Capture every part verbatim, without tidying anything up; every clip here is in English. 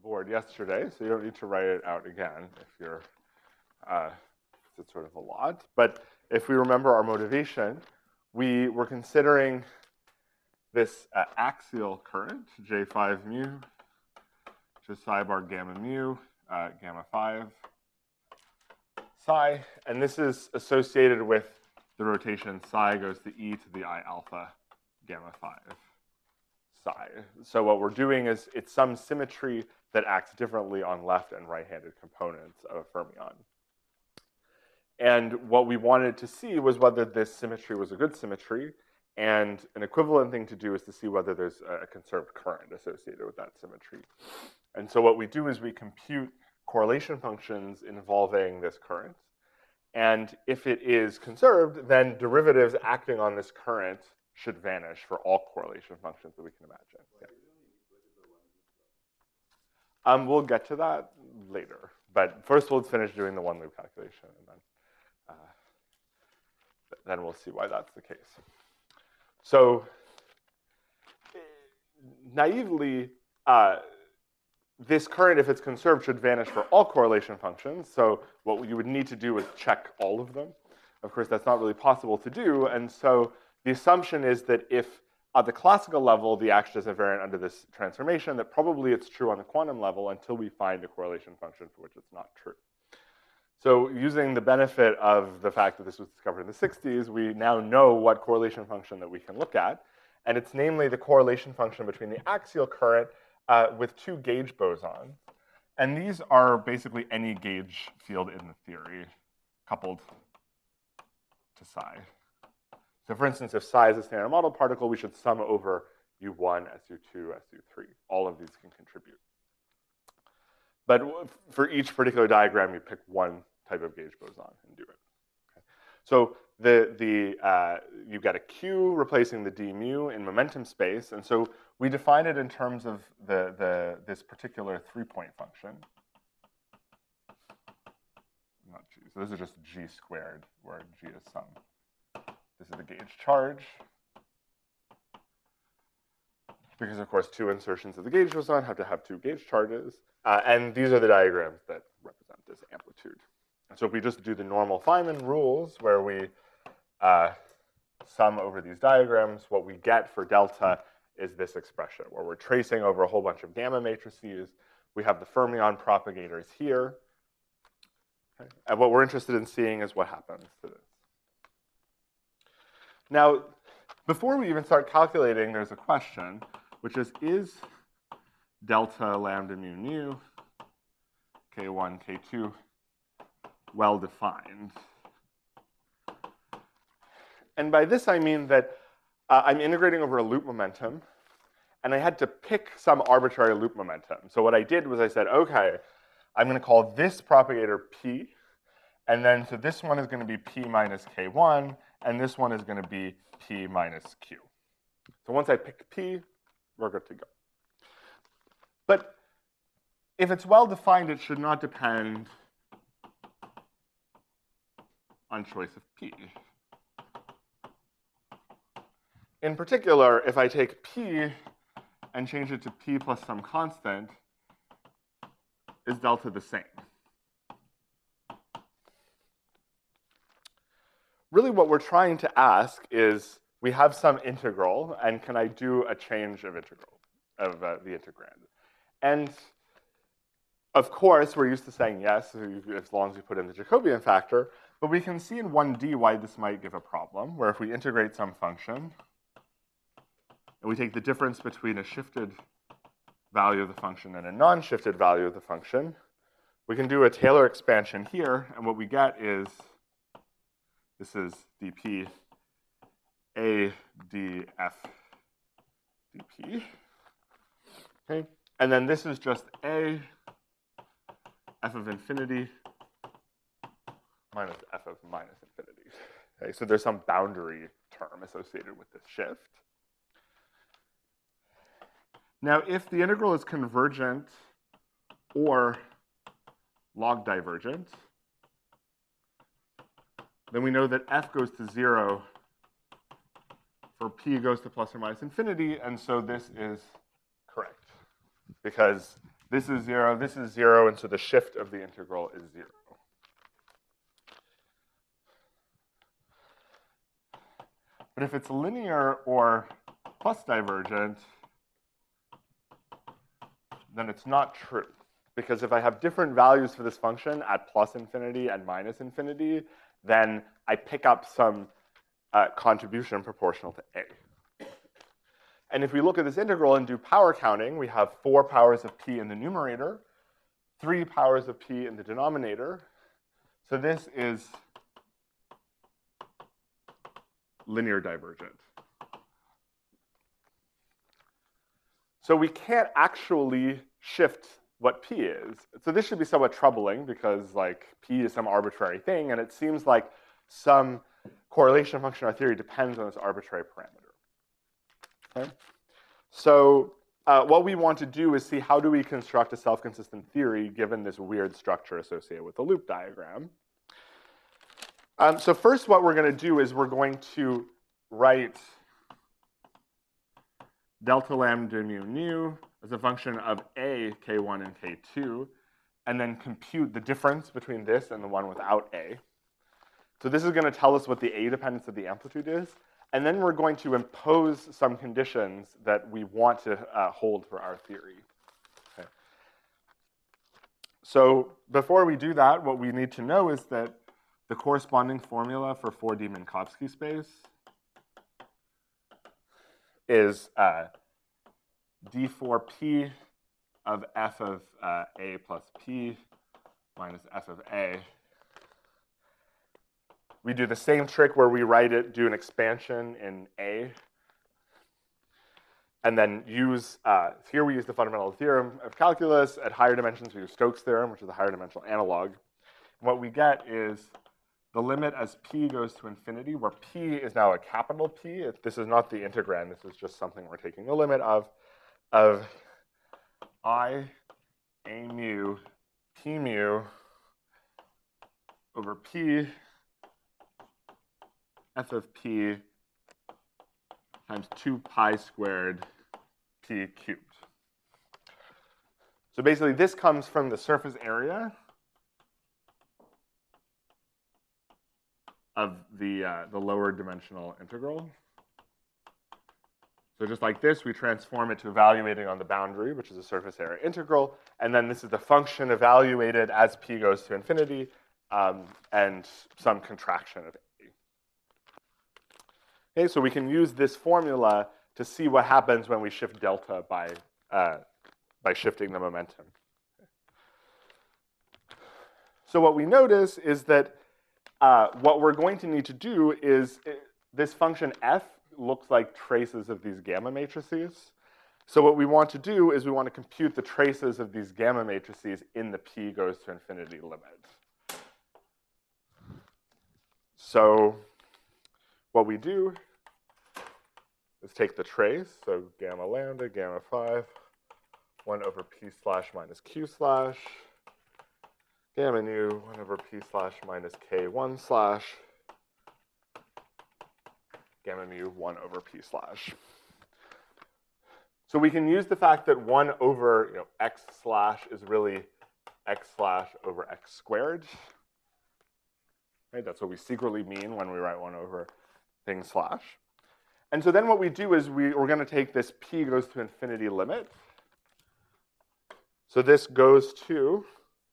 board yesterday, so you don't need to write it out again if you're, uh, it's sort of a lot. But if we remember our motivation, we were considering this uh, axial current, J five mu, which is psi bar gamma mu, uh, gamma five psi, and this is associated with the rotation psi goes to e to the I alpha gamma five psi. So what we're doing is it's some symmetry that acts differently on left and right-handed components of a fermion. And what we wanted to see was whether this symmetry was a good symmetry, and an equivalent thing to do is to see whether there's a conserved current associated with that symmetry. And so what we do is we compute correlation functions involving this current. And if it is conserved, then derivatives acting on this current should vanish for all correlation functions that we can imagine. Yeah. Um, we'll get to that later. But first we'll finish doing the one-loop calculation, and then, uh, then we'll see why that's the case. So naively, uh, this current, if it's conserved, should vanish for all correlation functions. So what you would need to do is check all of them. Of course, that's not really possible to do. And so the assumption is that if at the classical level, the action is invariant under this transformation, that probably it's true on the quantum level until we find a correlation function for which it's not true. So using the benefit of the fact that this was discovered in the sixties, we now know what correlation function that we can look at. And it's namely the correlation function between the axial current uh, with two gauge bosons. And these are basically any gauge field in the theory coupled to psi. So for instance, if psi is a standard model particle, we should sum over U one, S U two, S U three. All of these can contribute. But for each particular diagram, you pick one type of gauge boson and do it. Okay. So the, the, uh, you get a Q replacing the d mu in momentum space. And so we define it in terms of the, the, this particular three-point function. Not G. So this is just G squared, where G is sum. This is the gauge charge. Because, of course, two insertions of the gauge boson have to have two gauge charges. Uh, and these are the diagrams that represent this amplitude. And so if we just do the normal Feynman rules, where we uh, sum over these diagrams, what we get for delta is this expression, where we're tracing over a whole bunch of gamma matrices. We have the fermion propagators here. Okay. And what we're interested in seeing is what happens to this. Now, before we even start calculating, there's a question, which is, is delta lambda mu nu, K one, K two, well defined? And by this I mean that uh, I'm integrating over a loop momentum, and I had to pick some arbitrary loop momentum. So what I did was I said, okay, I'm going to call this propagator P, and then so this one is going to be P minus K one, and this one is going to be P minus Q. So once I pick P, we're good to go. But if it's well defined, it should not depend on choice of P. In particular, if I take P and change it to P plus some constant, is delta the same? Really what we're trying to ask is, we have some integral, and can I do a change of integral, of uh, the integrand? And of course, we're used to saying yes, as long as we put in the Jacobian factor, but we can see in one D why this might give a problem, where if we integrate some function, and we take the difference between a shifted value of the function and a non-shifted value of the function, we can do a Taylor expansion here, and what we get is, this is dp a df dp. Okay, and then this is just a f of infinity minus f of minus infinity. Okay, so there's some boundary term associated with this shift. Now, if the integral is convergent or log divergent, then we know that f goes to zero for p goes to plus or minus infinity, and so this is correct, because This is zero, this is zero, and so the shift of the integral is zero. But if it's linear or plus divergent, then it's not true. Because if I have different values for this function at plus infinity and minus infinity, then I pick up some uh, contribution proportional to a. And if we look at this integral and do power counting, we have four powers of p in the numerator, three powers of p in the denominator. So this is linear divergent. So we can't actually shift what p is. So this should be somewhat troubling because like p is some arbitrary thing, and it seems like some correlation function in our theory depends on this arbitrary parameter. Okay? So uh, what we want to do is see how do we construct a self-consistent theory given this weird structure associated with the loop diagram. Um, so first what we're going to do is we're going to write delta lambda mu nu as a function of a, k one, and k two, and then compute the difference between this and the one without a. So this is going to tell us what the a dependence of the amplitude is, and then we're going to impose some conditions that we want to uh, hold for our theory. Okay. So before we do that, what we need to know is that the corresponding formula for four D Minkowski space is uh, d four p of f of uh, a plus p minus f of a. We do the same trick where we write it, do an expansion in a, and then use, uh, here we use the fundamental theorem of calculus. At higher dimensions, we use Stokes' theorem, which is a higher dimensional analog. And what we get is the limit as p goes to infinity, where p is now a capital P. This is not the integrand. This is just something we're taking the limit of, of I a mu p mu over p f of p times two pi squared p cubed. So basically, this comes from the surface area of the, uh, the lower dimensional integral. So just like this, we transform it to evaluating on the boundary, which is a surface area integral. And then this is the function evaluated as p goes to infinity, um, and some contraction of a. Okay, so we can use this formula to see what happens when we shift delta by, uh, by shifting the momentum. So what we notice is that Uh, what we're going to need to do is, uh, this function f looks like traces of these gamma matrices. So what we want to do is we want to compute the traces of these gamma matrices in the p goes to infinity limit. So what we do is take the trace, so gamma lambda, gamma five, one over p slash minus q slash, gamma nu, one over p slash minus k one slash, gamma mu, one over p slash. So we can use the fact that one over you know, x slash is really x slash over x squared. Right? That's what we secretly mean when we write one over thing slash. And so then what we do is we, we're going to take this p goes to infinity limit. So this goes to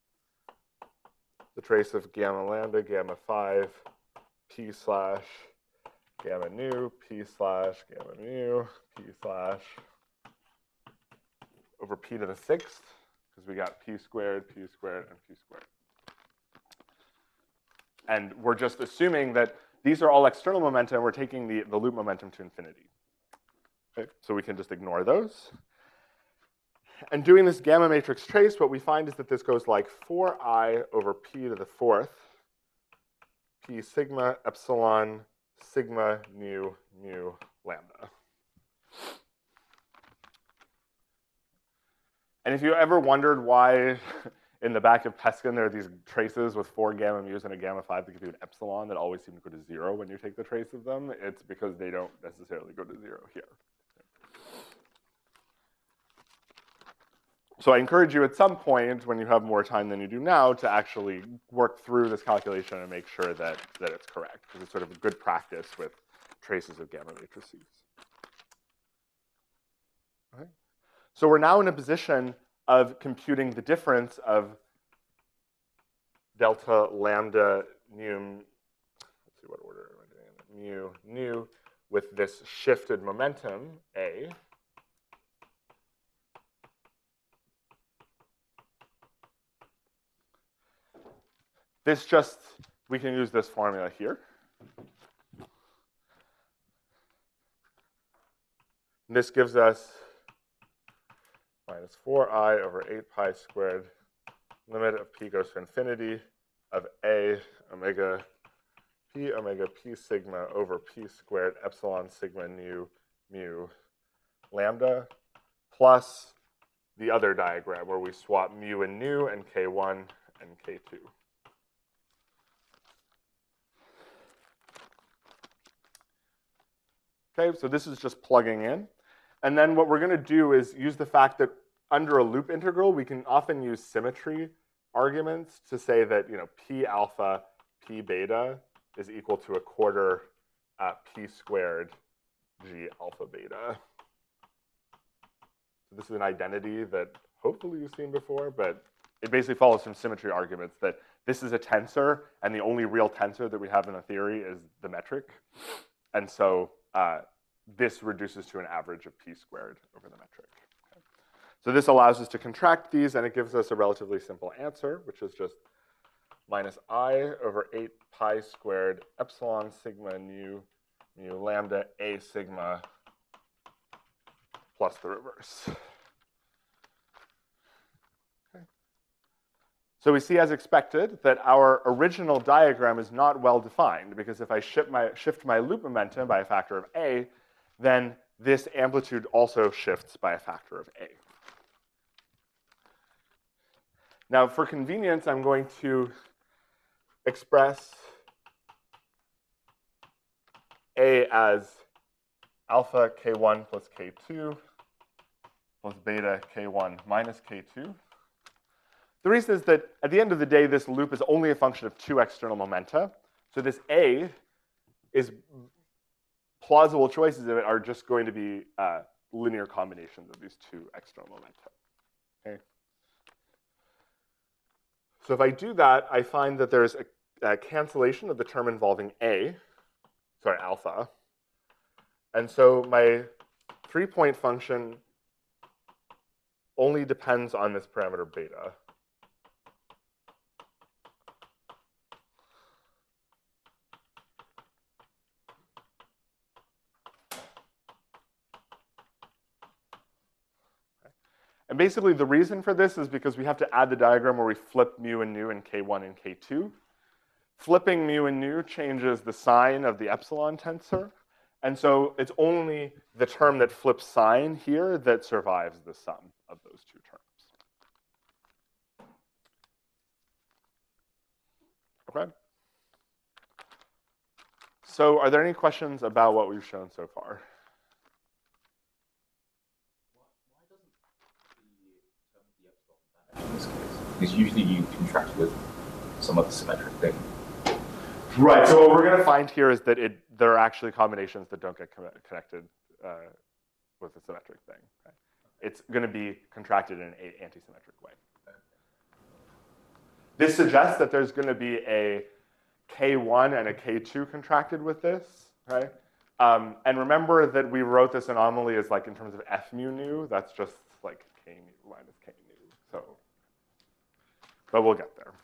the trace of gamma lambda, gamma five, p slash, gamma nu, p slash, gamma mu, p slash, over p to the sixth, because we got p squared, p squared, and p squared. And we're just assuming that these are all external momentum. We're taking the, the loop momentum to infinity. Okay, so we can just ignore those. And doing this gamma matrix trace, what we find is that this goes like four i over p to the fourth, p sigma epsilon sigma nu mu lambda. And if you ever wondered why in the back of Peskin there are these traces with four gamma mu's and a gamma five that give you an epsilon that always seem to go to zero when you take the trace of them, it's because they don't necessarily go to zero here. So I encourage you at some point, when you have more time than you do now, to actually work through this calculation and make sure that, that it's correct, because it's sort of a good practice with traces of gamma matrices. Okay. So we're now in a position of computing the difference of delta lambda nu, let's see what order am I doing it, mu, nu, with this shifted momentum, A. This just, we can use this formula here. And this gives us minus four i over eight pi squared, limit of p goes to infinity of a omega p omega p sigma over p squared epsilon sigma nu mu lambda, plus the other diagram where we swap mu and nu and k one and k two. Okay, so this is just plugging in. And then what we're going to do is use the fact that under a loop integral, we can often use symmetry arguments to say that, you know, p alpha, p beta is equal to a quarter uh, p squared g alpha beta. So this is an identity that hopefully you've seen before, but it basically follows from symmetry arguments that this is a tensor, and the only real tensor that we have in the theory is the metric. And so uh, this reduces to an average of p squared over the metric. Okay. So this allows us to contract these, and it gives us a relatively simple answer, which is just minus I over eight pi squared epsilon sigma nu mu lambda a sigma plus the reverse. Okay. So we see, as expected, that our original diagram is not well defined, because if I shift my, shift my loop momentum by a factor of a, then this amplitude also shifts by a factor of a. Now, for convenience, I'm going to express a as alpha k one plus k two plus beta k one minus k two. The reason is that at the end of the day, this loop is only a function of two external momenta. So this a is plausible choices of it are just going to be uh, linear combinations of these two external momenta. Okay. So if I do that, I find that there's a, a cancellation of the term involving a, sorry, alpha. And so my three-point function only depends on this parameter beta. And basically, the reason for this is because we have to add the diagram where we flip mu and nu and k one and k two. Flipping mu and nu changes the sign of the epsilon tensor. And so it's only the term that flips sign here that survives the sum of those two terms. Okay? So are there any questions about what we've shown so far? In this case, because usually you contract with some other symmetric thing. Right. So what we're going to find here is that it, there are actually combinations that don't get connected uh, with a symmetric thing. Okay? It's going to be contracted in an anti-symmetric way. This suggests that there's going to be a k one and a k two contracted with this, right? Um, and remember that we wrote this anomaly as like in terms of f mu nu. That's just like k mu minus k nu. So, but we'll get there.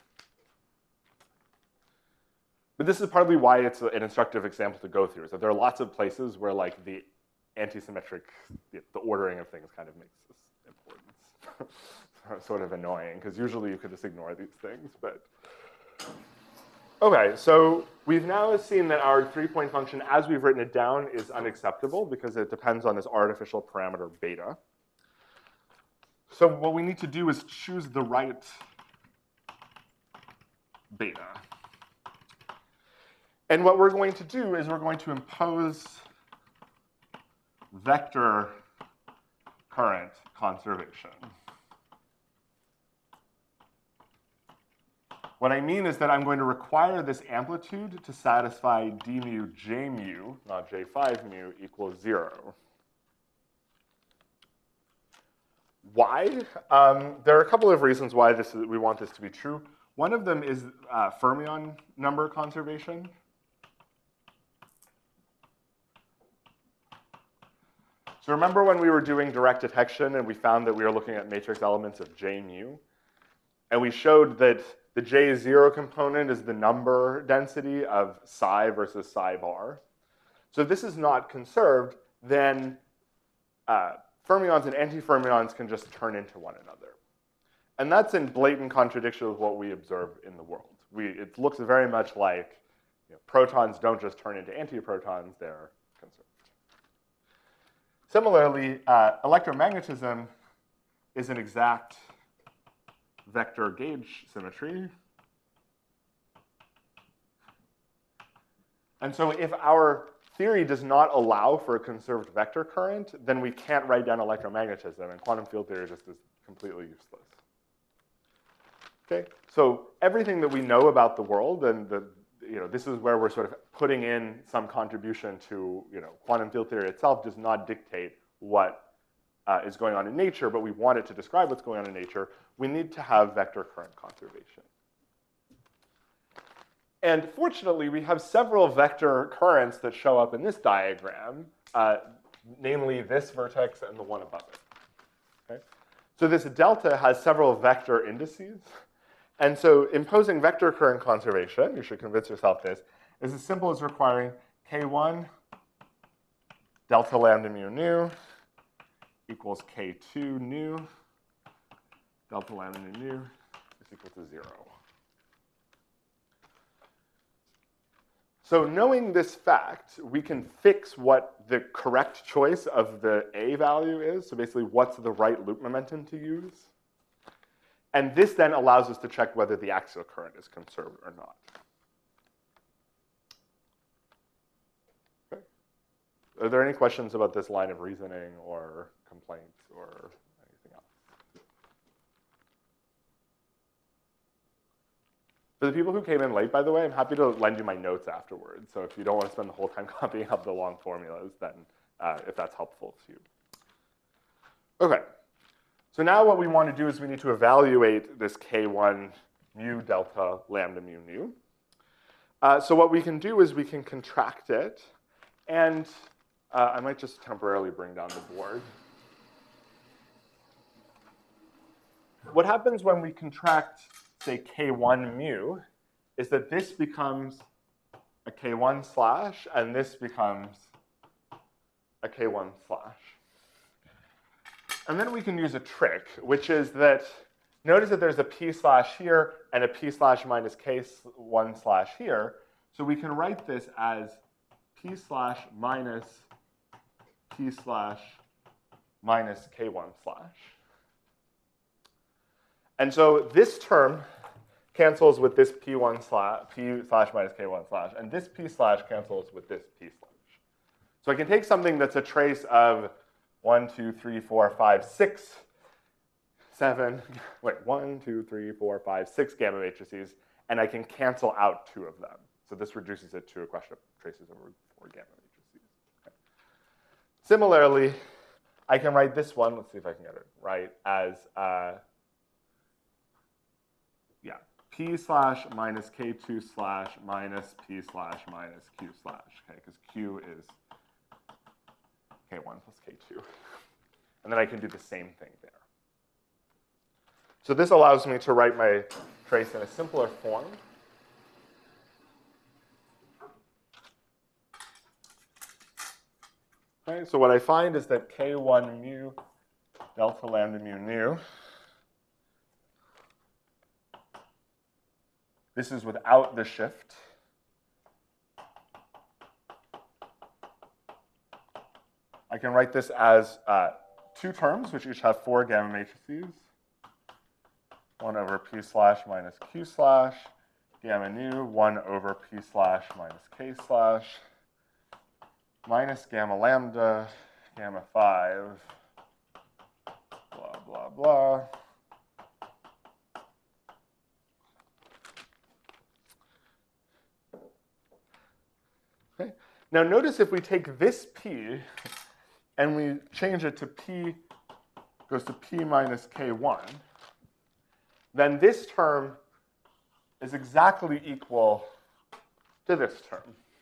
But this is partly why it's an instructive example to go through, is that there are lots of places where like the anti-symmetric, the, the ordering of things kind of makes this important. Sort of annoying, because usually you could just ignore these things, but. Okay, so we've now seen that our three-point function, as we've written it down, is unacceptable because it depends on this artificial parameter beta. So what we need to do is choose the right beta. And what we're going to do is we're going to impose vector current conservation. What I mean is that I'm going to require this amplitude to satisfy d mu j mu, not j five mu, equals zero. Why? Um, there are a couple of reasons why this is, we want this to be true. One of them is uh, fermion number conservation. So remember when we were doing direct detection and we found that we were looking at matrix elements of j mu? And we showed that the j zero component is the number density of psi versus psi bar. So if this is not conserved, then uh, fermions and antifermions can just turn into one another. And that's in blatant contradiction with what we observe in the world. We, it looks very much like you know, protons don't just turn into antiprotons, they're conserved. Similarly, uh, electromagnetism is an exact vector gauge symmetry. And so if our theory does not allow for a conserved vector current, then we can't write down electromagnetism, and quantum field theory just is completely useless. Okay, so everything that we know about the world, and the, you know, this is where we're sort of putting in some contribution to, you know, quantum field theory itself does not dictate what uh, is going on in nature, but we want it to describe what's going on in nature. We need to have vector current conservation. And fortunately, we have several vector currents that show up in this diagram, uh, namely this vertex and the one above it. Okay? So this delta has several vector indices. And so imposing vector current conservation, you should convince yourself this, is as simple as requiring k one delta lambda mu nu equals k two nu delta lambda mu nu is equal to zero. So knowing this fact, we can fix what the correct choice of the A value is. So basically, what's the right loop momentum to use? And this then allows us to check whether the axial current is conserved or not. Okay. Are there any questions about this line of reasoning or complaints or anything else? For the people who came in late, by the way, I'm happy to lend you my notes afterwards. So if you don't want to spend the whole time copying up the long formulas, then uh, if that's helpful to you. Okay. So now what we want to do is we need to evaluate this k one mu delta lambda mu nu. Uh, so what we can do is we can contract it. And uh, I might just temporarily bring down the board. What happens when we contract, say, k one mu is that this becomes a k one slash, and this becomes a k one slash. And then we can use a trick, which is that, notice that there's a p slash here and a p slash minus k one slash here. So we can write this as p slash minus p slash minus k one slash. And so this term cancels with this p one slash, p slash minus k one slash, and this p slash cancels with this p slash. So I can take something that's a trace of one, two, three, four, five, six, seven, wait, one, two, three, four, five, six gamma matrices, and I can cancel out two of them. So this reduces it to a question of traces over four gamma matrices. Okay. Similarly, I can write this one, let's see if I can get it right, as, uh, yeah, p slash minus k two slash minus p slash minus q slash, okay, because q is k one plus k two. And then I can do the same thing there. So this allows me to write my trace in a simpler form. Okay, so what I find is that k one mu delta lambda mu nu, this is without the shift. I can write this as uh, two terms, which each have four gamma matrices. one over p slash minus q slash, gamma nu, one over p slash minus k slash, minus gamma lambda, gamma five, blah, blah, blah. Okay? Now notice if we take this p and we change it to p goes to p minus k one, then this term is exactly equal to this term.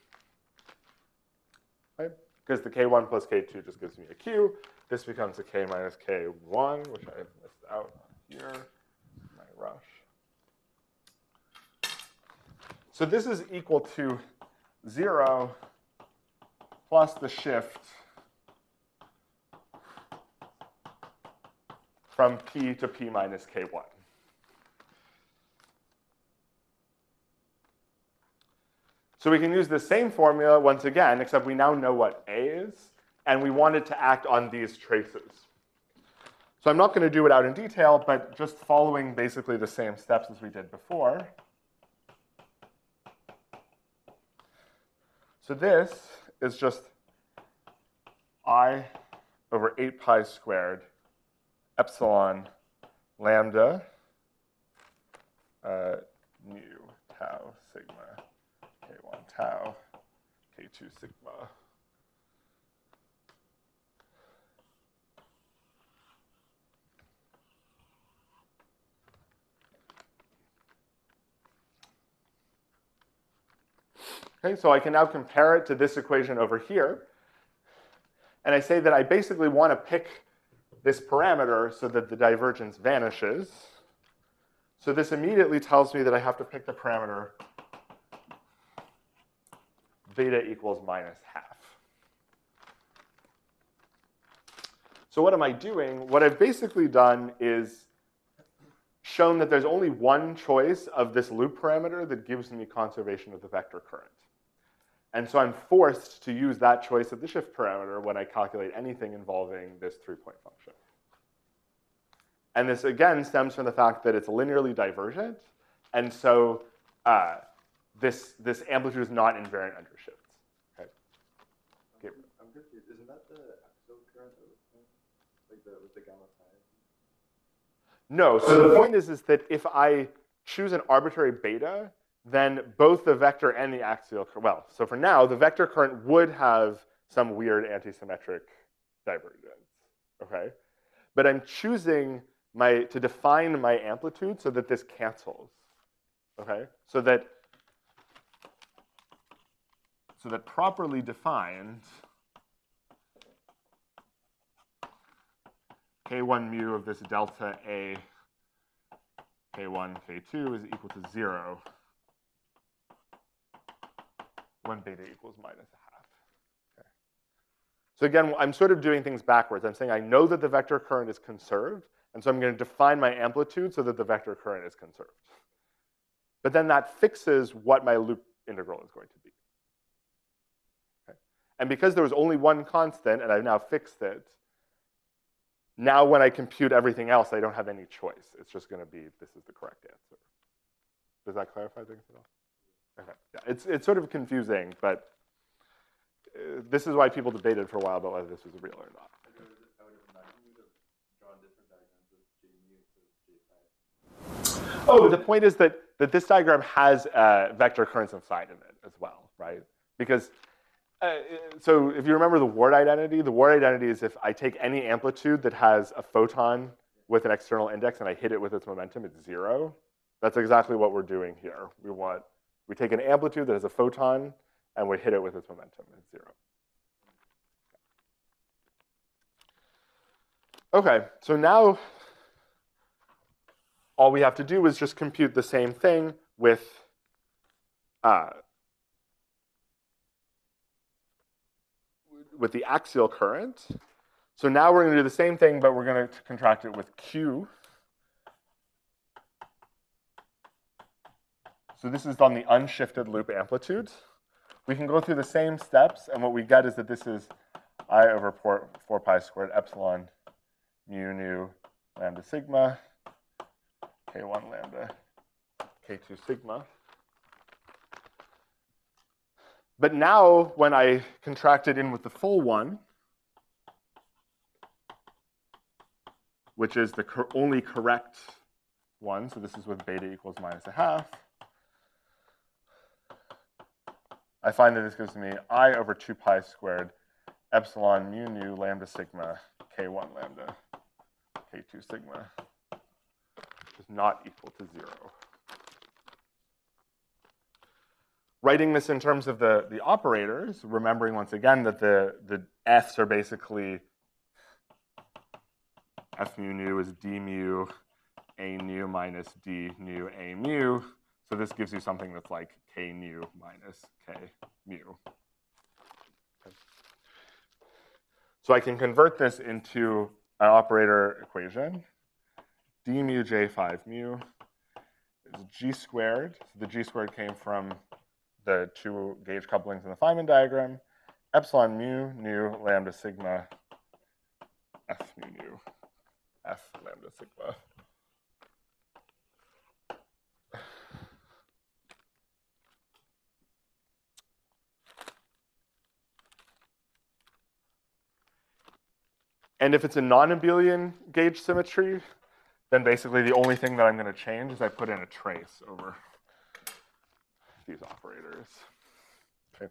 Right? Because the k one plus k two just gives me a q. This becomes a k minus k one, which I missed out on here. My rush. So this is equal to zero plus the shift from p to p minus k one. So we can use the same formula once again, except we now know what A is, and we want it to act on these traces. So I'm not going to do it out in detail, but just following basically the same steps as we did before. So this is just I over eight pi squared epsilon lambda uh, mu tau sigma k one tau k two sigma. Okay, so I can now compare it to this equation over here. And I say that I basically want to pick this parameter so that the divergence vanishes. So this immediately tells me that I have to pick the parameter beta equals minus half. So what am I doing? What I've basically done is shown that there's only one choice of this loop parameter that gives me conservation of the vector current. And so I'm forced to use that choice of the shift parameter when I calculate anything involving this three-point function. And this, again, stems from the fact that it's linearly divergent. And so uh, this, this amplitude is not invariant under shifts. Okay. Okay. I'm confused. Isn't that the axial current like the, with the gamma psi? No. So the point is, is that if I choose an arbitrary beta, then both the vector and the axial, well, so for now, the vector current would have some weird antisymmetric divergence, okay? But I'm choosing my, to define my amplitude so that this cancels, okay? So that, so that properly defined, k one mu of this delta A k one, k two is equal to zero when beta equals minus a half. Okay. So again, I'm sort of doing things backwards. I'm saying I know that the vector current is conserved, and so I'm going to define my amplitude so that the vector current is conserved. But then that fixes what my loop integral is going to be. Okay. And because there was only one constant, and I've now fixed it, now when I compute everything else, I don't have any choice. It's just going to be, this is the correct answer. Does that clarify things at all? Okay. Yeah, it's, it's sort of confusing, but uh, this is why people debated for a while about whether this was real or not. I would have imagined you would have drawn different diagrams of J mu instead of J phi. Oh, but the point is that, that this diagram has uh, vector currents inside of it as well, right? Because, uh, so if you remember the Ward identity, the Ward identity is if I take any amplitude that has a photon with an external index and I hit it with its momentum, it's zero. That's exactly what we're doing here. We want We take an amplitude that has a photon, and we hit it with its momentum at zero. Okay, so now all we have to do is just compute the same thing with uh, with the axial current. So now we're going to do the same thing, but we're going to contract it with Q. So this is on the unshifted loop amplitude. We can go through the same steps, and what we get is that this is I over four pi squared epsilon mu nu lambda sigma k one lambda k two sigma. But now when I contract it in with the full one, which is the cor- only correct one, so this is with beta equals minus a half, I find that this gives me I over two pi squared epsilon mu nu lambda sigma k one lambda k two sigma, which is not equal to zero. Writing this in terms of the, the operators, remembering once again that the, the f's are basically f mu nu is d mu a nu minus d nu a mu. So this gives you something that's like k nu minus k mu. Okay. So I can convert this into an operator equation. D mu j five mu is g squared. So the g squared came from the two gauge couplings in the Feynman diagram. Epsilon mu nu lambda sigma f mu nu f lambda sigma. And if it's a non-abelian gauge symmetry, then basically the only thing that I'm going to change is I put in a trace over these operators. Okay.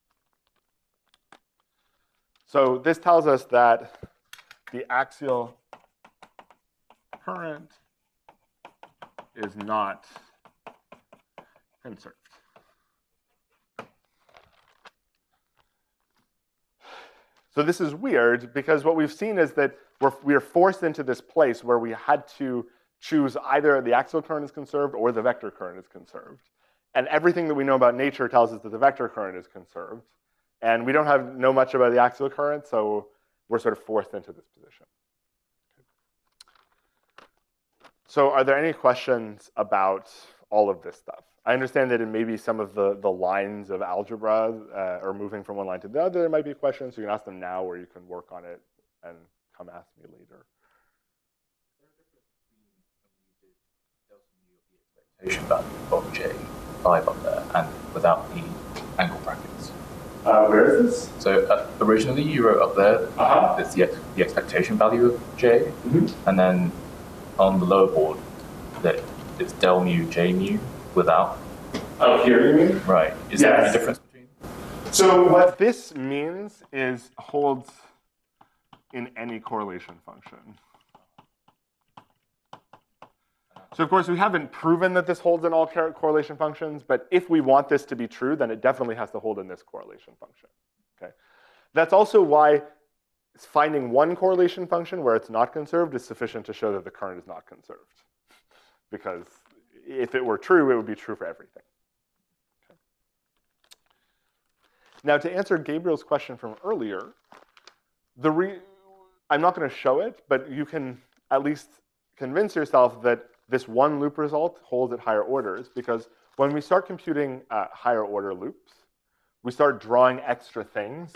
So this tells us that the axial current is not conserved. So this is weird because what we've seen is that we're, we are forced into this place where we had to choose either the axial current is conserved or the vector current is conserved. And everything that we know about nature tells us that the vector current is conserved. And we don't have know much about the axial current, so we're sort of forced into this position. So are there any questions about all of this stuff? I understand that in maybe some of the, the lines of algebra uh, are moving from one line to the other. There might be questions. So you can ask them now or you can work on it and come ask me later. Expectation value of j five up there and without the angle brackets. Uh, where is this? So uh, originally you wrote up there, uh-huh. there's the, ex the expectation value of j, mm-hmm. and then on the lower board, that it's del mu j mu without. Oh, here you mean? Right. Is yes. there any difference between? So what this means is holds in any correlation function. So of course we haven't proven that this holds in all correlation functions, but if we want this to be true, then it definitely has to hold in this correlation function. Okay. That's also why finding one correlation function where it's not conserved is sufficient to show that the current is not conserved. Because if it were true, it would be true for everything. Okay. Now to answer Gabriel's question from earlier, the re I'm not going to show it, but you can at least convince yourself that this one loop result holds at higher orders, because when we start computing uh, higher order loops, we start drawing extra things.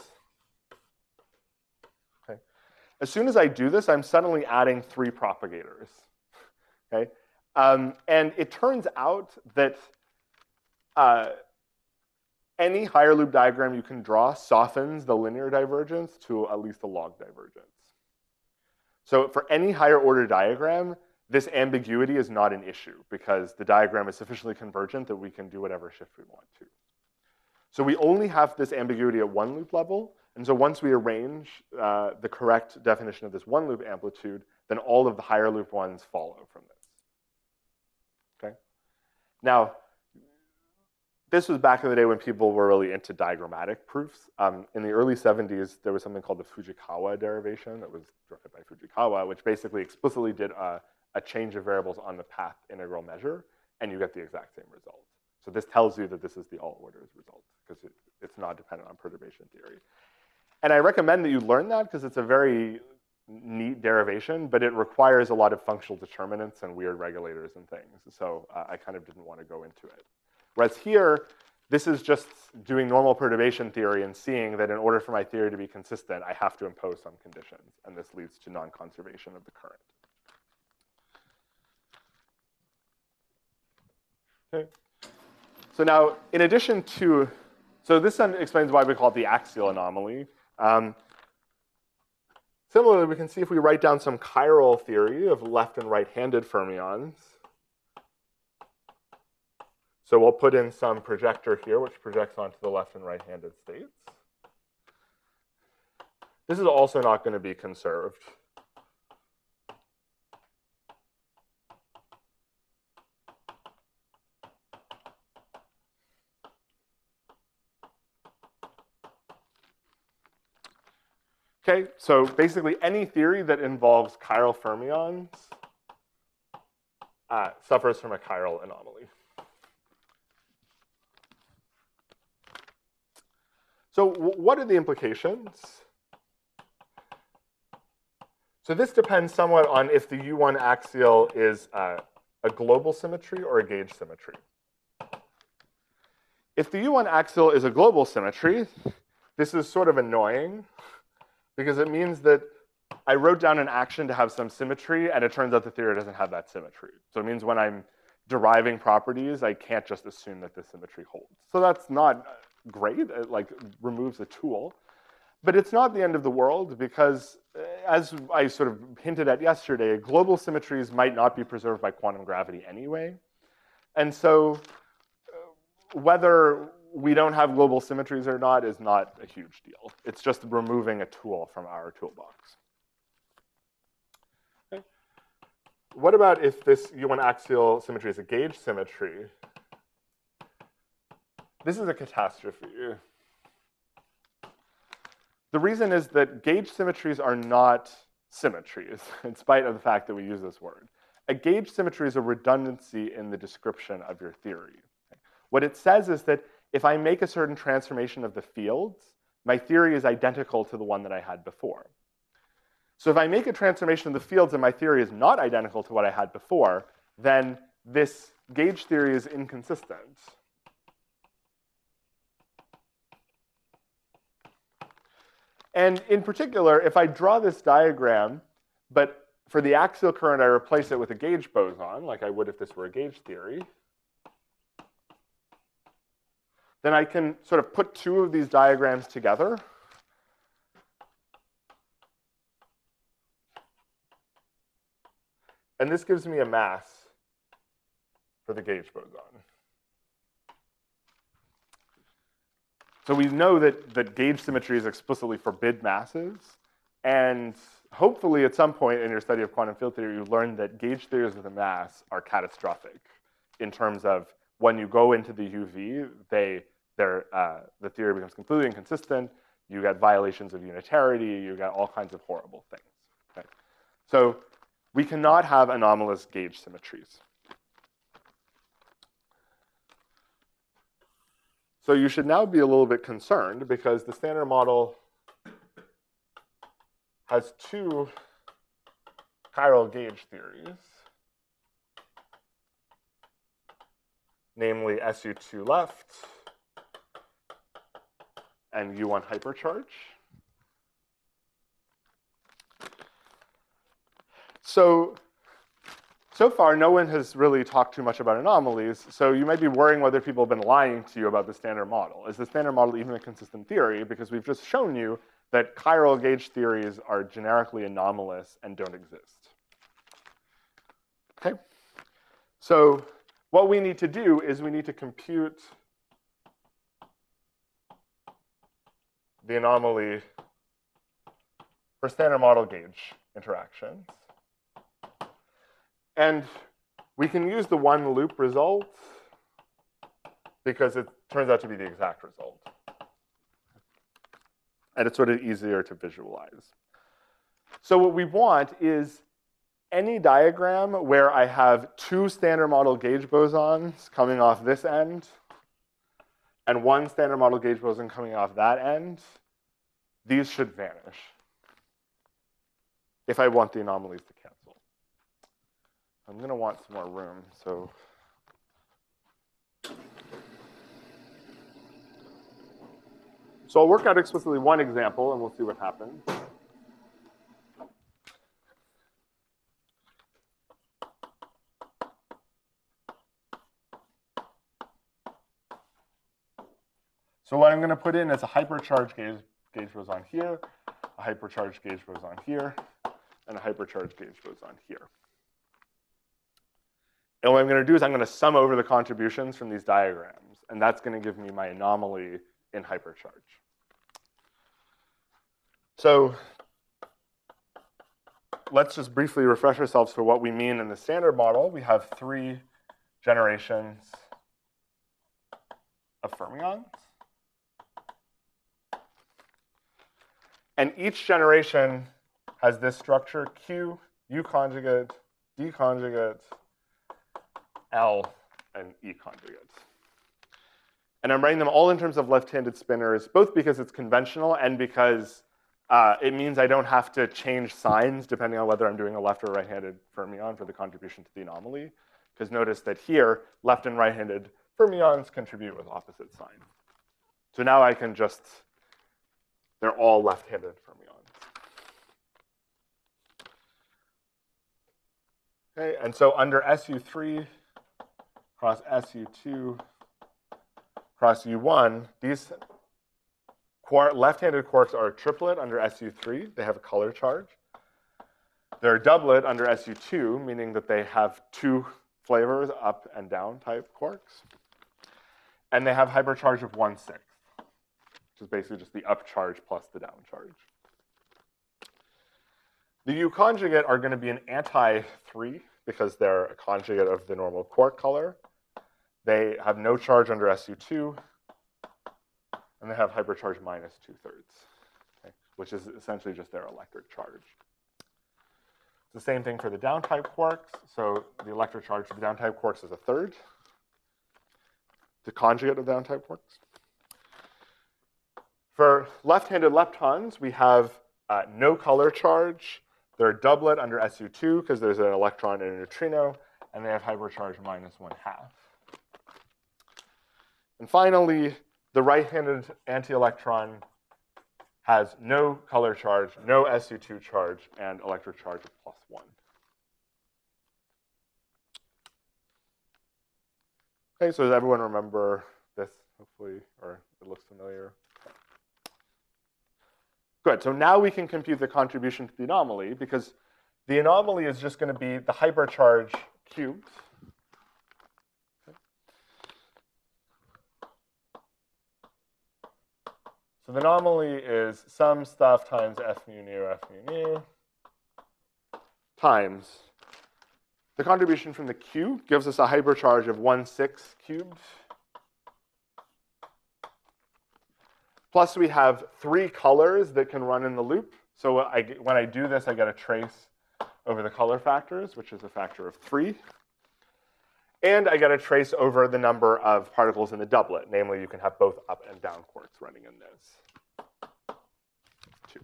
Okay. As soon as I do this, I'm suddenly adding three propagators. Okay. Um, and it turns out that uh, any higher loop diagram you can draw softens the linear divergence to at least a log divergence. So for any higher order diagram, this ambiguity is not an issue because the diagram is sufficiently convergent that we can do whatever shift we want to. So we only have this ambiguity at one loop level. And so once we arrange uh, the correct definition of this one loop amplitude, then all of the higher loop ones follow from this. Okay. Now, this was back in the day when people were really into diagrammatic proofs. Um, in the early seventies, there was something called the Fujikawa derivation that was directed by Fujikawa, which basically explicitly did a, a change of variables on the path integral measure, and you get the exact same result. So this tells you that this is the all orders result, because it, it's not dependent on perturbation theory. And I recommend that you learn that, because it's a very neat derivation, but it requires a lot of functional determinants and weird regulators and things. So uh, I kind of didn't want to go into it. Whereas here, this is just doing normal perturbation theory and seeing that in order for my theory to be consistent, I have to impose some conditions, and this leads to non-conservation of the current. Okay. So now, in addition to, so this then explains why we call it the axial anomaly. Um, similarly, we can see if we write down some chiral theory of left and right-handed fermions. So we'll put in some projector here, which projects onto the left and right-handed states. This is also not going to be conserved. Okay, so basically any theory that involves chiral fermions uh, suffers from a chiral anomaly. So what are the implications? So this depends somewhat on if the U one axial is uh, a global symmetry or a gauge symmetry. If the U one axial is a global symmetry, this is sort of annoying because it means that I wrote down an action to have some symmetry, and it turns out the theory doesn't have that symmetry. So it means when I'm deriving properties, I can't just assume that the symmetry holds. So that's not great. It like removes a tool. But it's not the end of the world because, as I sort of hinted at yesterday, global symmetries might not be preserved by quantum gravity anyway. And so whether we don't have global symmetries or not is not a huge deal. It's just removing a tool from our toolbox. Okay. What about if this U one axial symmetry is a gauge symmetry? This is a catastrophe. The reason is that gauge symmetries are not symmetries, in spite of the fact that we use this word. A gauge symmetry is a redundancy in the description of your theory. What it says is that if I make a certain transformation of the fields, my theory is identical to the one that I had before. So if I make a transformation of the fields and my theory is not identical to what I had before, then this gauge theory is inconsistent. And in particular, if I draw this diagram, but for the axial current I replace it with a gauge boson, like I would if this were a gauge theory, then I can sort of put two of these diagrams together. And this gives me a mass for the gauge boson. So we know that, that gauge symmetries explicitly forbid masses. And hopefully at some point in your study of quantum field theory, you learned that gauge theories with a mass are catastrophic in terms of when you go into the U V, they, uh, the theory becomes completely inconsistent. You get violations of unitarity. You get all kinds of horrible things. Okay? So we cannot have anomalous gauge symmetries. So you should now be a little bit concerned because the Standard Model has two chiral gauge theories, namely S U two left and U one hypercharge. So, so far, no one has really talked too much about anomalies, so you might be worrying whether people have been lying to you about the Standard Model. Is the Standard Model even a consistent theory? Because we've just shown you that chiral gauge theories are generically anomalous and don't exist. Okay? So what we need to do is we need to compute the anomaly for Standard Model gauge interactions. And we can use the one loop result because it turns out to be the exact result. And it's sort of easier to visualize. So what we want is any diagram where I have two Standard Model gauge bosons coming off this end and one Standard Model gauge boson coming off that end, these should vanish if I want the anomalies to cancel. I'm going to want some more room, so. So I'll work out explicitly one example, and we'll see what happens. So what I'm going to put in is a hypercharged gauge, gauge boson here, a hypercharged gauge boson here, and a hypercharged gauge boson here. And what I'm going to do is I'm going to sum over the contributions from these diagrams, and that's going to give me my anomaly in hypercharge. So let's just briefly refresh ourselves for what we mean in the standard model. We have three generations of fermions. And each generation has this structure, Q, U conjugate, D conjugate, L, and E conjugate. And I'm writing them all in terms of left-handed spinners, both because it's conventional and because uh, it means I don't have to change signs depending on whether I'm doing a left or right-handed fermion for the contribution to the anomaly. Because notice that here, left and right-handed fermions contribute with opposite sign. So now I can just, they're all left-handed fermions. Okay, and so under S U three cross S U two cross U one, these left-handed quarks are a triplet under S U three. They have a color charge. They're a doublet under S U two, meaning that they have two flavors, up and down type quarks. And they have hypercharge of one sixth, which is basically just the up charge plus the down charge. The U conjugate are going to be an anti three because they're a conjugate of the normal quark color. They have no charge under S U two, and they have hypercharge minus two-thirds, okay, which is essentially just their electric charge. It's the same thing for the down-type quarks. So the electric charge for the down-type quarks is a third, the conjugate of down-type quarks. For left-handed leptons, we have uh, no color charge. They're a doublet under S U two because there's an electron and a neutrino, and they have hypercharge minus one half. And finally, the right-handed anti-electron has no color charge, no S U two charge, and electric charge of plus one. Okay, so does everyone remember this, hopefully, or it looks familiar? Good, so now we can compute the contribution to the anomaly because the anomaly is just going to be the hypercharge cubed. So the anomaly is some stuff times F mu nu, F mu nu, times the contribution from the Q gives us a hypercharge of one sixth cubed. Plus we have three colors that can run in the loop. So I, when I do this, I get a trace over the color factors, which is a factor of three. And I get a trace over the number of particles in the doublet. Namely, you can have both up and down quarks running in this. Two.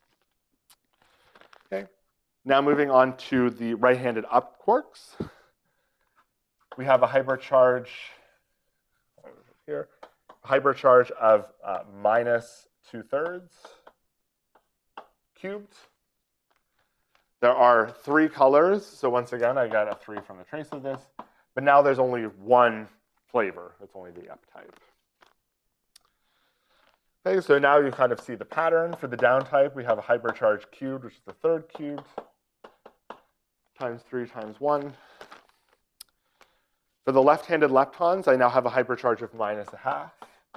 Okay. Now moving on to the right-handed up quarks. We have a hypercharge here, a hypercharge of uh, minus two-thirds cubed. There are three colors. So once again, I got a three from the trace of this. But now there's only one flavor. It's only the up type. Okay, so now you kind of see the pattern. For the down type, we have a hypercharge cubed, which is the third cubed, times three times one. For the left-handed leptons, I now have a hypercharge of minus a half.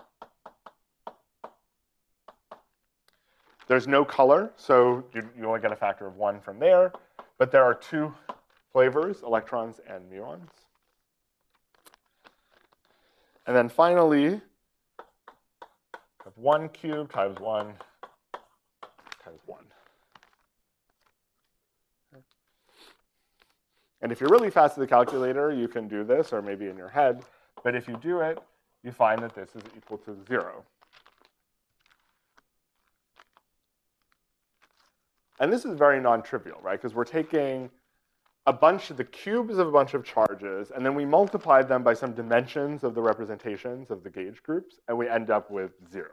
There's no color, so you, you only get a factor of one from there. But there are two flavors, electrons and muons. And then finally, we have one cubed times one times one. And if you're really fast at the calculator, you can do this, or maybe in your head. But if you do it, you find that this is equal to zero. And this is very non-trivial, right? Because we're taking a bunch of the cubes of a bunch of charges, and then we multiply them by some dimensions of the representations of the gauge groups, and we end up with zero.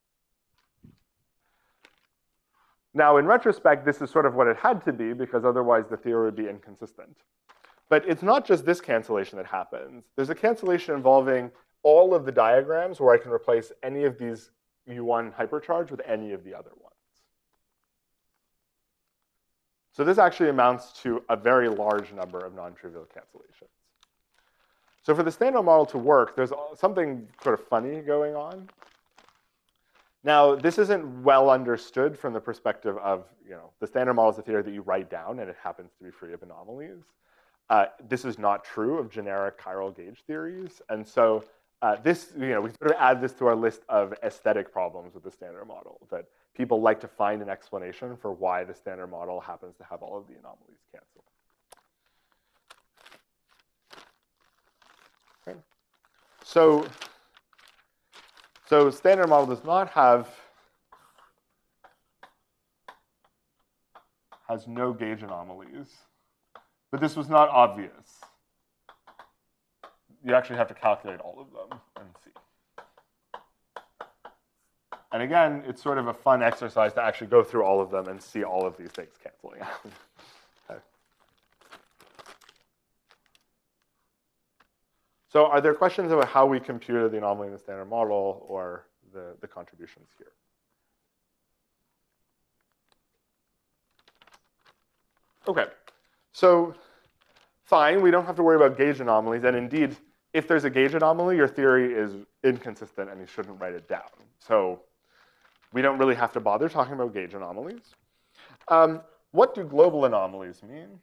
Now, in retrospect, this is sort of what it had to be, because otherwise the theory would be inconsistent. But it's not just this cancellation that happens. There's a cancellation involving all of the diagrams where I can replace any of these U one hypercharge with any of the other ones. So this actually amounts to a very large number of non-trivial cancellations. So for the standard model to work, there's something sort of funny going on. Now, this isn't well understood from the perspective of, you know, the standard model is a theory that you write down and it happens to be free of anomalies. Uh, this is not true of generic chiral gauge theories. And so uh, this, you know, we sort of add this to our list of aesthetic problems with the standard model, that people like to find an explanation for why the standard model happens to have all of the anomalies canceled. Okay. So, so standard model does not have, has no gauge anomalies, but this was not obvious. You actually have to calculate all of them and see. And again, it's sort of a fun exercise to actually go through all of them and see all of these things canceling out. Okay. So are there questions about how we computed the anomaly in the standard model or the, the contributions here? Okay, so fine, we don't have to worry about gauge anomalies. And indeed, if there's a gauge anomaly, your theory is inconsistent and you shouldn't write it down. So we don't really have to bother talking about gauge anomalies. Um, what do global anomalies mean?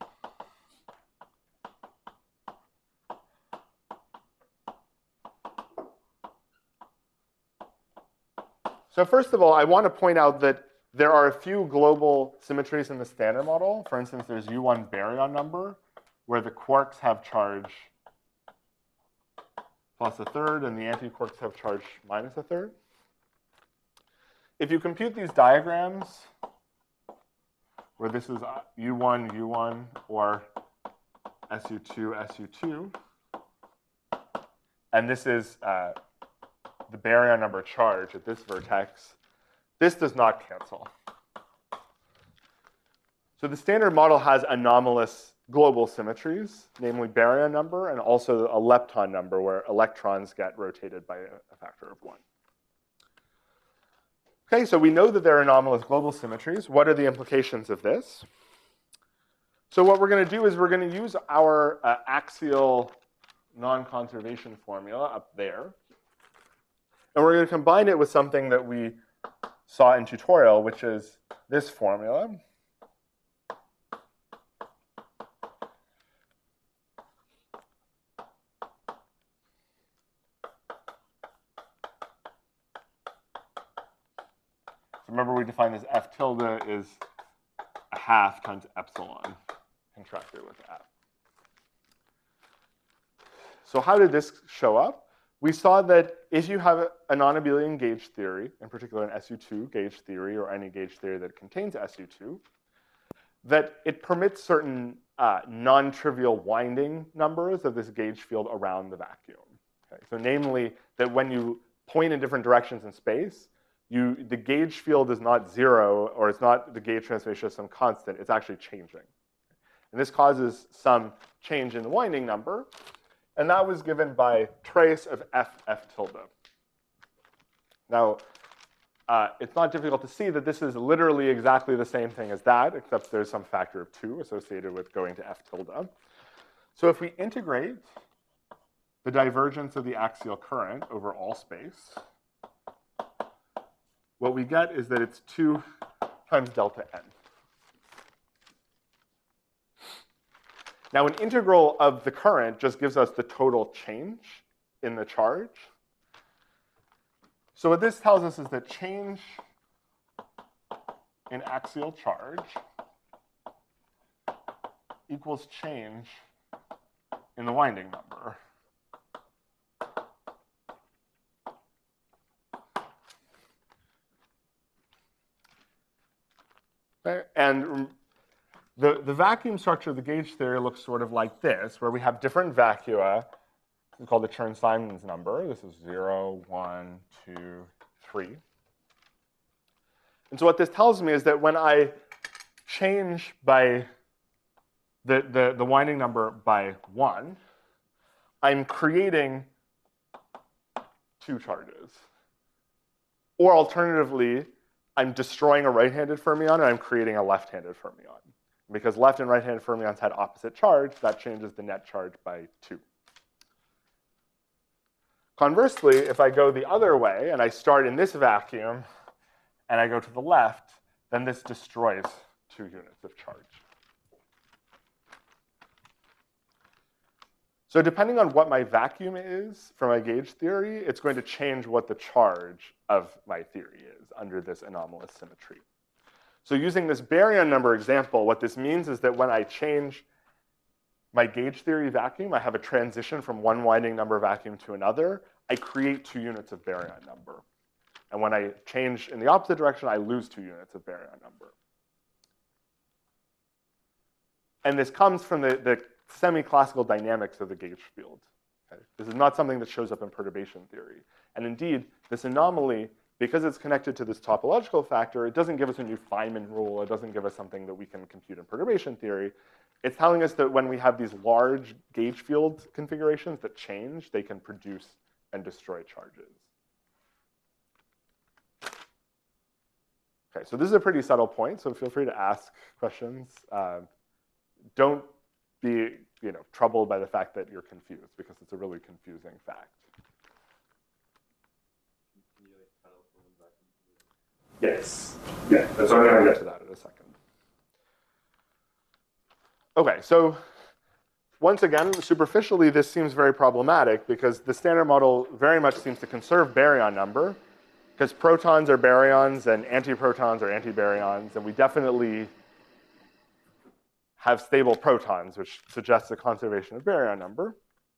So first of all, I want to point out that there are a few global symmetries in the standard model. For instance, there's U one baryon number, where the quarks have charge plus a third, and the anti-quarks have charge minus a third. If you compute these diagrams, where this is U one, U one, or S U two, S U two, and this is uh, the baryon number charge at this vertex, this does not cancel. So the standard model has anomalous global symmetries, namely baryon number and also a lepton number where electrons get rotated by a factor of one. Okay, so we know that there are anomalous global symmetries. What are the implications of this? So what we're going to do is we're going to use our uh, axial non-conservation formula up there. And we're going to combine it with something that we saw in tutorial, which is this formula. Remember, we defined this F tilde is a half times epsilon contracted with F. So how did this show up? We saw that if you have a non-abelian gauge theory, in particular an S U two gauge theory or any gauge theory that contains S U two, that it permits certain uh, non-trivial winding numbers of this gauge field around the vacuum. Okay? So namely, that when you point in different directions in space, You, the gauge field is not zero, or it's not the gauge transformation of some constant, it's actually changing. And this causes some change in the winding number, and that was given by trace of F, F tilde. Now, uh, it's not difficult to see that this is literally exactly the same thing as that, except there's some factor of two associated with going to F tilde. So if we integrate the divergence of the axial current over all space, what we get is that it's two times delta n. Now, an integral of the current just gives us the total change in the charge. So what this tells us is that change in axial charge equals change in the winding number. And the, the vacuum structure of the gauge theory looks sort of like this, where we have different vacua. This is called the Chern-Simons number. This is zero, one, two, three. And so what this tells me is that when I change by the, the, the winding number by one, I'm creating two charges. Or alternatively, I'm destroying a right-handed fermion, and I'm creating a left-handed fermion. Because left and right-handed fermions had opposite charge, that changes the net charge by two. Conversely, if I go the other way and I start in this vacuum and I go to the left, then this destroys two units of charge. So depending on what my vacuum is for my gauge theory, it's going to change what the charge of my theory is under this anomalous symmetry. So using this baryon number example, what this means is that when I change my gauge theory vacuum, I have a transition from one winding number vacuum to another, I create two units of baryon number. And when I change in the opposite direction, I lose two units of baryon number. And this comes from the, the semi-classical dynamics of the gauge field. Okay? This is not something that shows up in perturbation theory. And indeed, this anomaly, because it's connected to this topological factor, it doesn't give us a new Feynman rule. It doesn't give us something that we can compute in perturbation theory. It's telling us that when we have these large gauge field configurations that change, they can produce and destroy charges. Okay, so this is a pretty subtle point, so feel free to ask questions. Uh, don't be you know, troubled by the fact that you're confused, because it's a really confusing fact. Yes. Yeah, that's what I'm going to get to that in a second. Okay, so once again, superficially, this seems very problematic because the standard model very much seems to conserve baryon number, because protons are baryons and antiprotons are antibaryons, and we definitely have stable protons, which suggests a conservation of baryon number.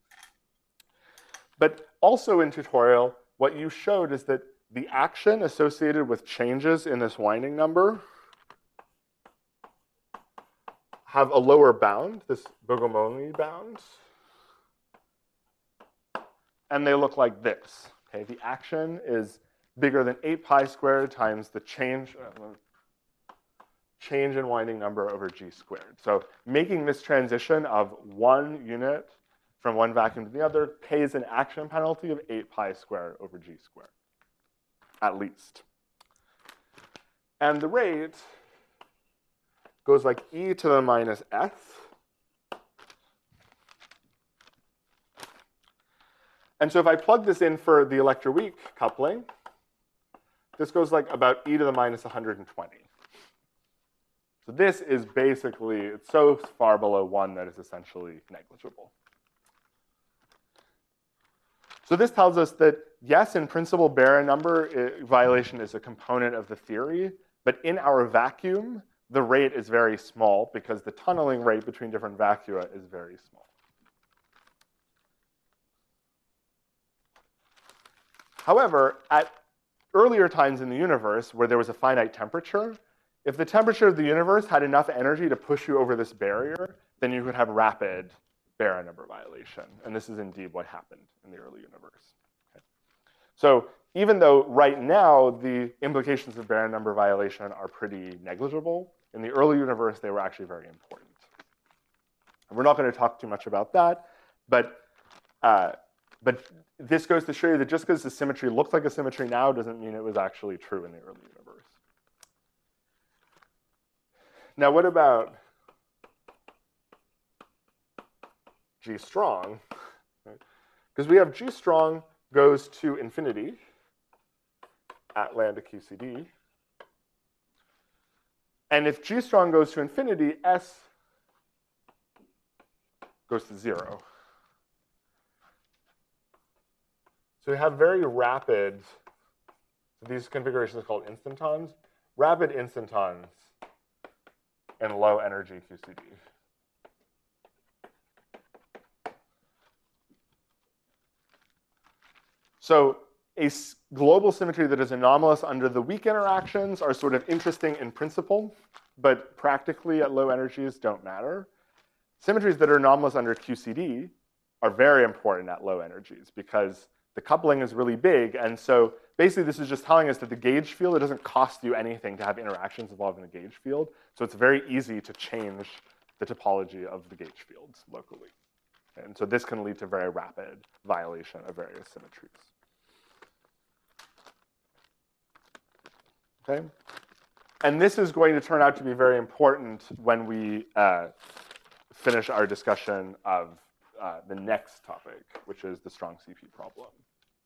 But also in tutorial, what you showed is that the action associated with changes in this winding number have a lower bound, this Bogomolny bound, and they look like this. Okay, the action is bigger than eight pi squared times the change, uh, change in winding number over g squared. So making this transition of one unit from one vacuum to the other pays an action penalty of eight pi squared over g squared, at least. And the rate goes like e to the minus s. And so if I plug this in for the electroweak coupling, this goes like about e to the minus one hundred twenty. So this is basically, it's so far below one that it's essentially negligible. So this tells us that, yes, in principle, baryon number uh, violation is a component of the theory, but in our vacuum, the rate is very small because the tunneling rate between different vacua is very small. However, at earlier times in the universe where there was a finite temperature, if the temperature of the universe had enough energy to push you over this barrier, then you could have rapid baryon number violation. And this is indeed what happened in the early universe. Okay. So even though right now the implications of baryon number violation are pretty negligible, in the early universe they were actually very important. And we're not going to talk too much about that, but uh, but this goes to show you that just because the symmetry looks like a symmetry now doesn't mean it was actually true in the early universe. Now, what about G strong? Because we have G strong goes to infinity at lambda Q C D. And if G strong goes to infinity, S goes to zero. So we have very rapid, so these configurations are called instantons, rapid instantons in low energy Q C D. So a global symmetry that is anomalous under the weak interactions are sort of interesting in principle, but practically at low energies don't matter. Symmetries that are anomalous under Q C D are very important at low energies because the coupling is really big. And so basically this is just telling us that the gauge field, it doesn't cost you anything to have interactions involved in the gauge field. So it's very easy to change the topology of the gauge fields locally. And so this can lead to very rapid violation of various symmetries. Okay? And this is going to turn out to be very important when we uh, finish our discussion of uh, the next topic, which is the strong C P problem.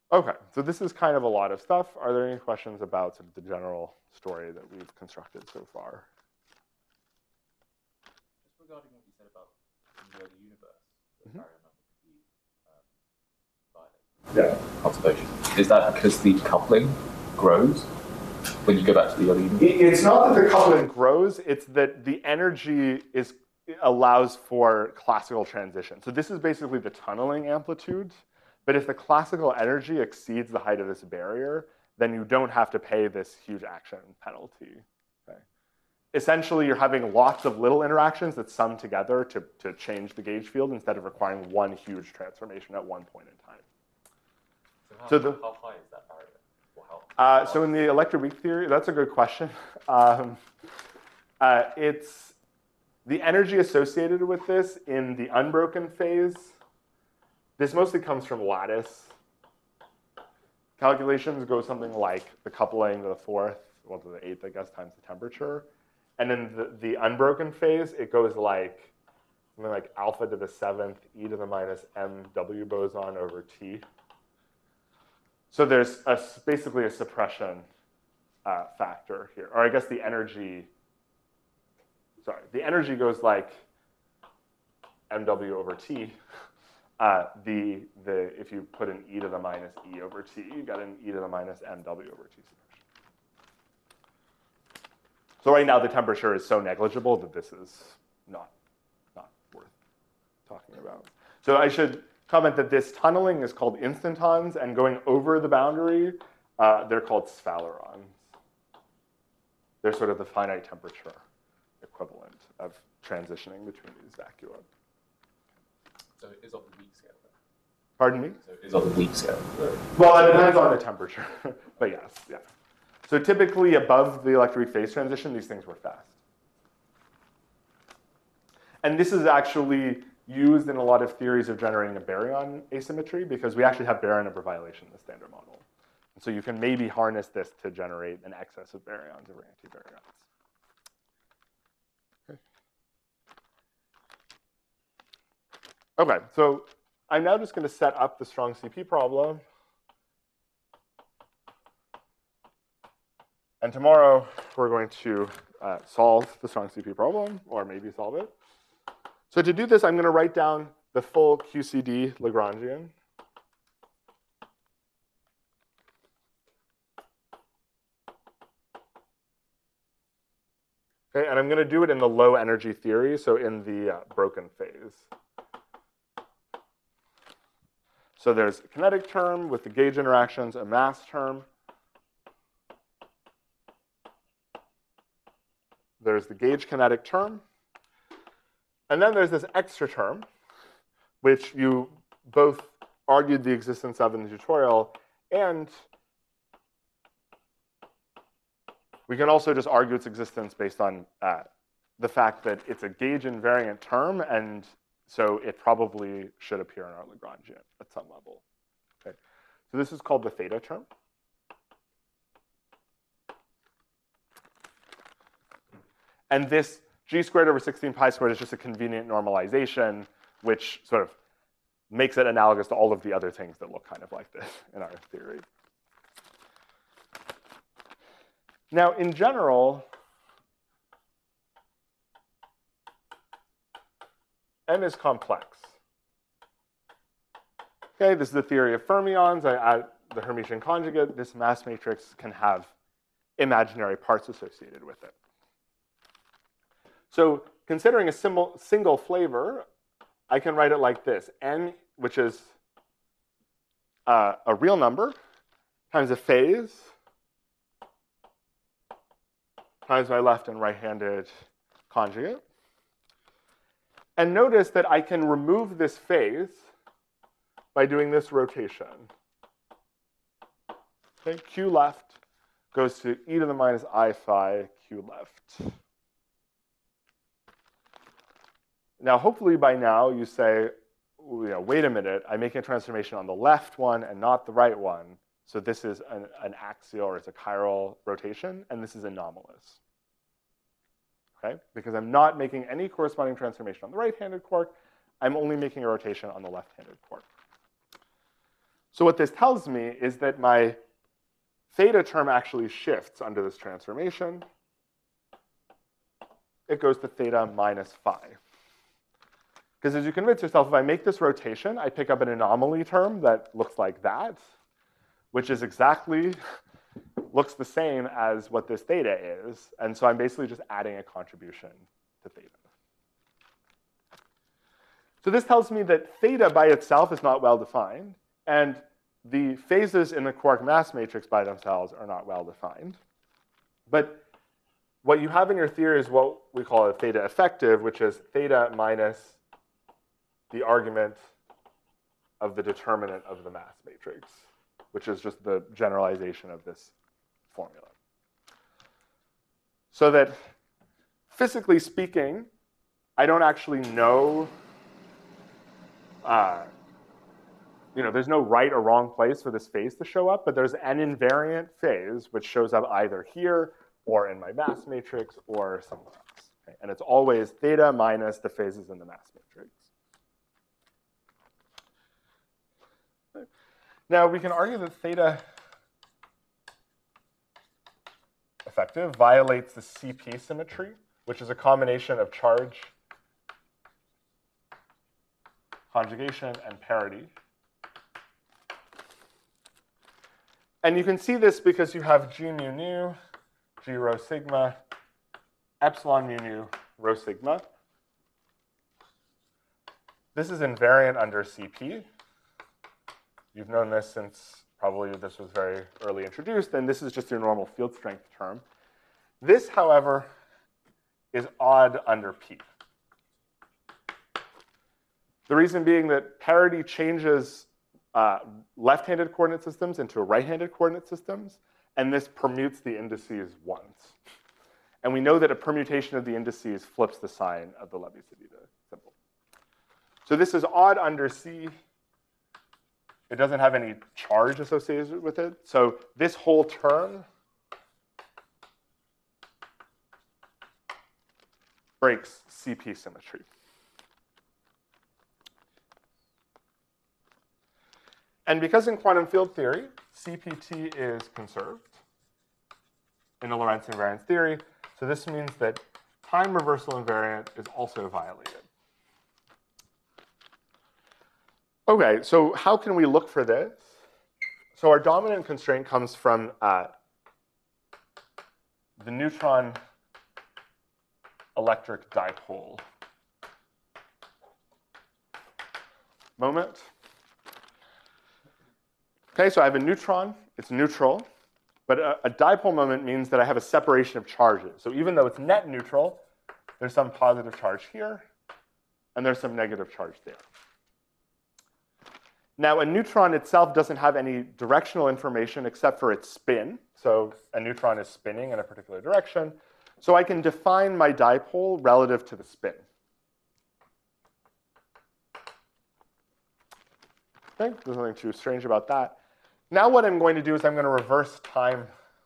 Okay, so this is kind of a lot of stuff. Are there any questions about sort of the general story that we've constructed so far? Just regarding what you said about in the early universe, the Mhm. barrier number could be um, violated. Yeah. Conservation. Is that because the coupling grows when you go back to the early universe? It's not that the coupling grows, it's that the energy is allows for classical transition. So this is basically the tunneling amplitude. But if the classical energy exceeds the height of this barrier, then you don't have to pay this huge action penalty. Okay? Essentially, you're having lots of little interactions that sum together to, to change the gauge field instead of requiring one huge transformation at one point in time. So how, So the- how high is that barrier? Or how Uh, so in the electroweak theory, that's a good question. Um, uh, it's the energy associated with this in the unbroken phase. This mostly comes from lattice calculations. Go something like the coupling to the fourth, well to the eighth, I guess, times the temperature. And in the, the unbroken phase, it goes like something like alpha to the seventh, e to the minus m W boson over T. So there's a, basically a suppression uh, factor here. Or I guess the energy, sorry, the energy goes like mW over T. Uh, the, the, if you put an e to the minus e over T, you got an e to the minus mW over T suppression. So right now the temperature is so negligible that this is not, not worth talking about. So I should comment that this tunneling is called instantons, and going over the boundary, uh, they're called sphalerons. They're sort of the finite temperature equivalent of transitioning between these vacua. So it is on the weak scale, then? Pardon me? So it is on the weak scale. Well, it depends on the temperature, but yes, yeah. So typically above the electroweak phase transition, these things were fast. And this is actually used in a lot of theories of generating a baryon asymmetry, because we actually have baryon number violation in the standard model. And so you can maybe harness this to generate an excess of baryons over antibaryons. Okay, so I'm now just going to set up the strong C P problem. And tomorrow, we're going to uh, solve the strong C P problem, or maybe solve it. So to do this, I'm going to write down the full Q C D Lagrangian. Okay, and I'm going to do it in the low energy theory, so in the uh, broken phase. So there's a kinetic term with the gauge interactions, a mass term. There's the gauge kinetic term. And then there's this extra term, which you both argued the existence of in the tutorial, and we can also just argue its existence based on uh, the fact that it's a gauge invariant term, and so it probably should appear in our Lagrangian at some level. Okay. So this is called the theta term. And this g squared over sixteen pi squared is just a convenient normalization, which sort of makes it analogous to all of the other things that look kind of like this in our theory. Now, in general, M is complex. Okay, this is the theory of fermions. I add the Hermitian conjugate. This mass matrix can have imaginary parts associated with it. So considering a single flavor, I can write it like this. N, which is uh, a real number, times a phase, times my left and right-handed conjugate. And notice that I can remove this phase by doing this rotation. Okay, Q left goes to e to the minus I phi Q left. Now, hopefully by now you say, you know, wait a minute, I'm making a transformation on the left one and not the right one. So this is an, an axial or it's a chiral rotation, and this is anomalous. Okay? Because I'm not making any corresponding transformation on the right-handed quark. I'm only making a rotation on the left-handed quark. So what this tells me is that my theta term actually shifts under this transformation. It goes to theta minus phi. Because as you convince yourself, if I make this rotation, I pick up an anomaly term that looks like that, which is exactly, looks the same as what this theta is. And so I'm basically just adding a contribution to theta. So this tells me that theta by itself is not well defined, and the phases in the quark mass matrix by themselves are not well defined. But what you have in your theory is what we call a theta effective, which is theta minus the argument of the determinant of the mass matrix, which is just the generalization of this formula. So that physically speaking, I don't actually know, uh, you know, there's no right or wrong place for this phase to show up, but there's an invariant phase which shows up either here or in my mass matrix or somewhere else. Okay? And it's always theta minus the phases in the mass matrix. Now, we can argue that theta effective violates the C P symmetry, which is a combination of charge, conjugation, and parity. And you can see this because you have G mu nu, G rho sigma, epsilon mu nu, rho sigma. This is invariant under C P. You've known this since probably this was very early introduced, and this is just your normal field strength term. This, however, is odd under P. The reason being that parity changes uh, left-handed coordinate systems into right-handed coordinate systems, and this permutes the indices once. And we know that a permutation of the indices flips the sign of the Levi-Civita symbol. So this is odd under C. It doesn't have any charge associated with it. So this whole term breaks C P symmetry. And because in quantum field theory, C P T is conserved in the Lorentz invariance theory, so this means that time reversal invariant is also violated. Okay, so how can we look for this? So our dominant constraint comes from uh, the neutron electric dipole moment. Okay, so I have a neutron, it's neutral, but a, a dipole moment means that I have a separation of charges. So even though it's net neutral, there's some positive charge here, and there's some negative charge there. Now, a neutron itself doesn't have any directional information except for its spin. So a neutron is spinning in a particular direction. So I can define my dipole relative to the spin. Okay, there's nothing too strange about that. Now what I'm going to do is I'm going to reverse time.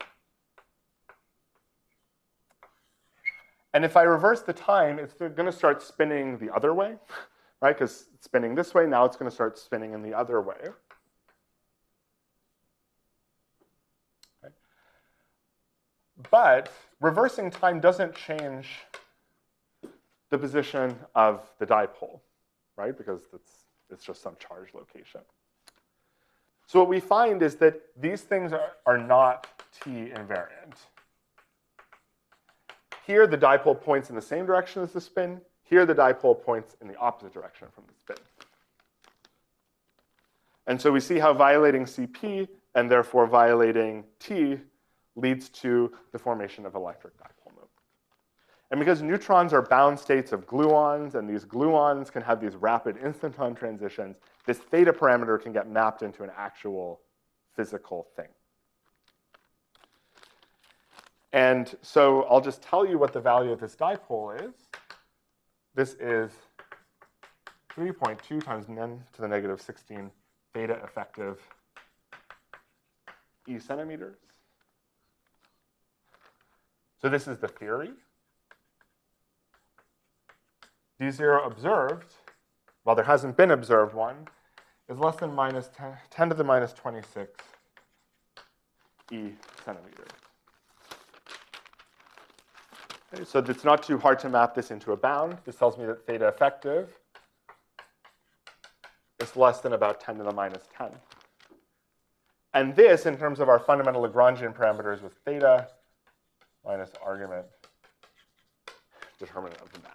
And if I reverse the time, it's going to start spinning the other way. Right, because it's spinning this way, now it's going to start spinning in the other way. Okay. But reversing time doesn't change the position of the dipole, right? Because it's, it's just some charge location. So what we find is that these things are, are not T invariant. Here, the dipole points in the same direction as the spin. Here, the dipole points in the opposite direction from the spin. And so we see how violating C P, and therefore violating T, leads to the formation of electric dipole moment. And because neutrons are bound states of gluons, and these gluons can have these rapid instanton transitions, this theta parameter can get mapped into an actual physical thing. And so I'll just tell you what the value of this dipole is. This is three point two times ten to the negative sixteen theta effective e centimeters. So this is the theory. D zero observed, well, there hasn't been observed one, is less than minus ten, ten to the minus twenty-six e centimeters. Okay, so it's not too hard to map this into a bound. This tells me that theta effective is less than about ten to the minus ten. And this, in terms of our fundamental Lagrangian parameters, with theta minus argument determinant of the mass.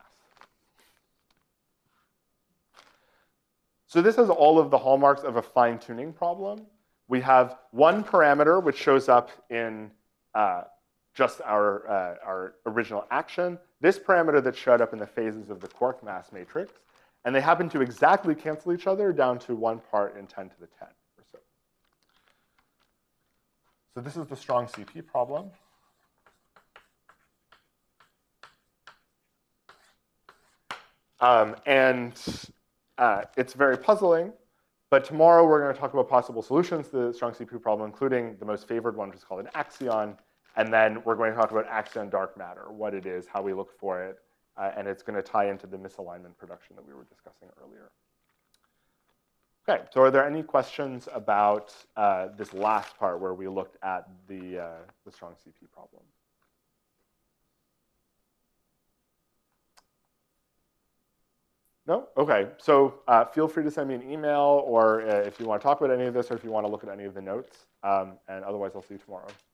So this has all of the hallmarks of a fine-tuning problem. We have one parameter which shows up in uh, just our, uh, our original action, this parameter that showed up in the phases of the quark mass matrix, and they happen to exactly cancel each other down to one part in ten to the ten or so. So this is the strong C P problem. Um, and uh, it's very puzzling, but tomorrow we're going to talk about possible solutions to the strong C P problem, including the most favored one, which is called an axion. And then we're going to talk about axion dark matter, what it is, how we look for it, uh, and it's going to tie into the misalignment production that we were discussing earlier. Okay, so are there any questions about uh, this last part where we looked at the, uh, the strong C P problem? No? Okay, so uh, feel free to send me an email, or uh, if you want to talk about any of this, or if you want to look at any of the notes. Um, and otherwise, I'll see you tomorrow.